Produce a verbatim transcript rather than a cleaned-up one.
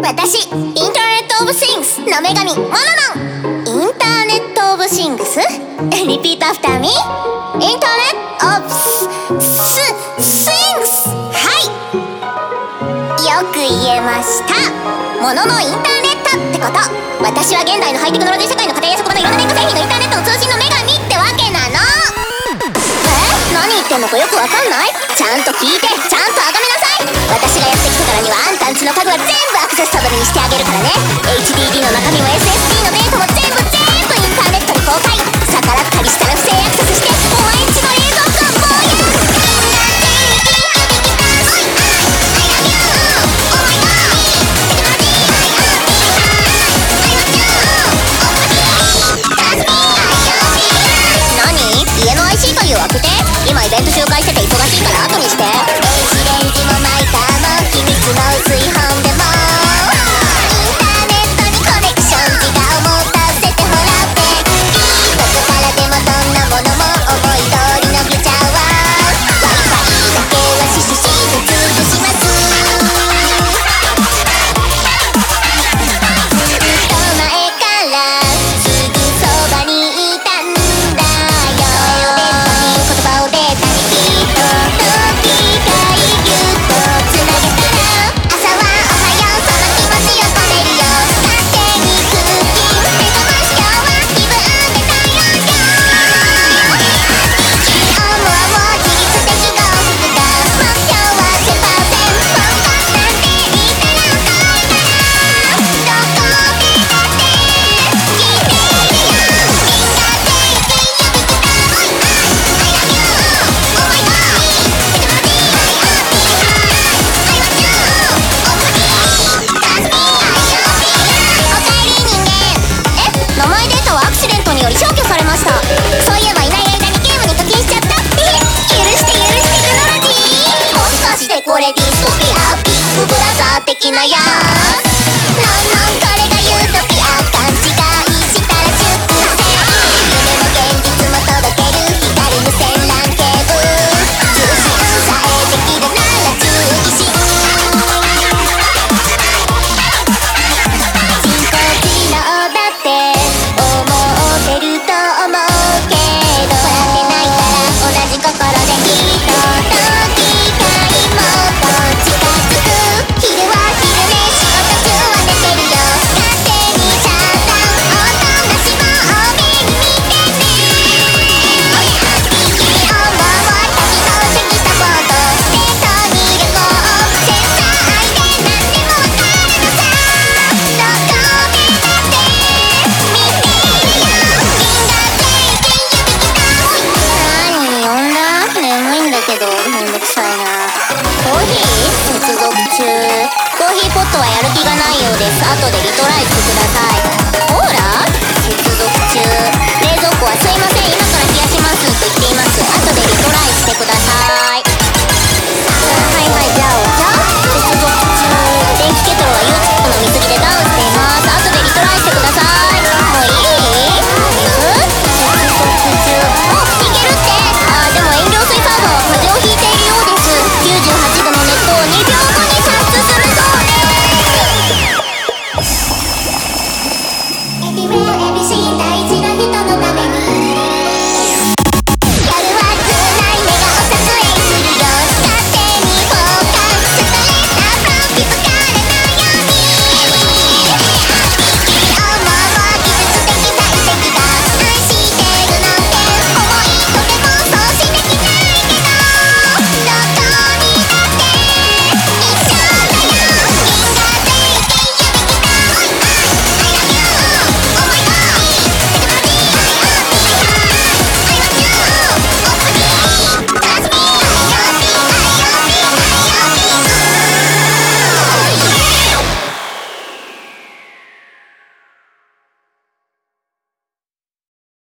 私、インターネットオブシングスの女神モノノン。インターネットオブシングスリピートアフターミー。インターネットオブススイングス。はい、よく言えました。モノのインターネットってこと。私は現代のハイテクノロジー社会の家庭や職場のいろんな電化製品のインターネットの通信の女神ってわけなの。え、何言ってんのかよくわかんない？ちゃんと聞いて、ちゃんとあがめなさい。私がやってきたからにはあんたんちの家具は全部アクセスサブルにしてあげるからね。 エイチディーディー の中身も エスエスディー のデータも全部全部インターネットに公開。逆らったりしたら不正アクセスしてお前んちの冷蔵庫もうやる。家の アイシー という開けて。今イベント紹介してて忙しいから後にして。電子レンジもマイカーも秘密の炊飯でもインターネットにコネクション時間を持たせてもらって。どこからでもどんなものも思い通り伸びちゃうわ。 Wi-Fi だけはシュシュシュと潰します。ずっと前からすぐそばにいたんだよ。言葉をデータにきっと機械ギュッとつなげたら朝はおはようその気持ちを込めるよ。勝手にクッキング目覚まし今日は気分で太陽よ。おもおも自律的幸福が目標はせんパーセント。ポンポンなんて言ったら遠いからどこでだって聞いているよ。銀河全域指きたおいあい I love you oh my god テクノロジー I love you I want you oh my god That's me I love you おかえり人間。え、名前データはアクシデントにより消去されました。そういえばいない間にゲームに課金しちゃったって。許して許してテクノロジー。もしかしてこれディストピアビッグブラザー的なやつ。なんなんこれがユートピア。勘違いしたらじゅっぷんせん。夢も現実も届ける光無線 ラン ケーブル。通信さえできるなら注意し。人工知能だって思ってると思うけど笑ってないから同じ心で人と機械もっと近づく。昼は昼寝仕事中は寝てるよ。勝手にシャッター音なしも多めに見てね。おや君思う旅の適したフォトデートに旅行センサー愛で何でもわかるのさ。どこでだって見ているよ。銀河全域指きたおい何呼んだ？眠いんだけどめんどくさいな。コーヒー接続中。コーヒーポットはやる気がないようです。後でリトライしてください。ほら接続中。冷蔵庫はすいません今から冷やしますと言っています。後でリトライしてください。はいはい、じゃあお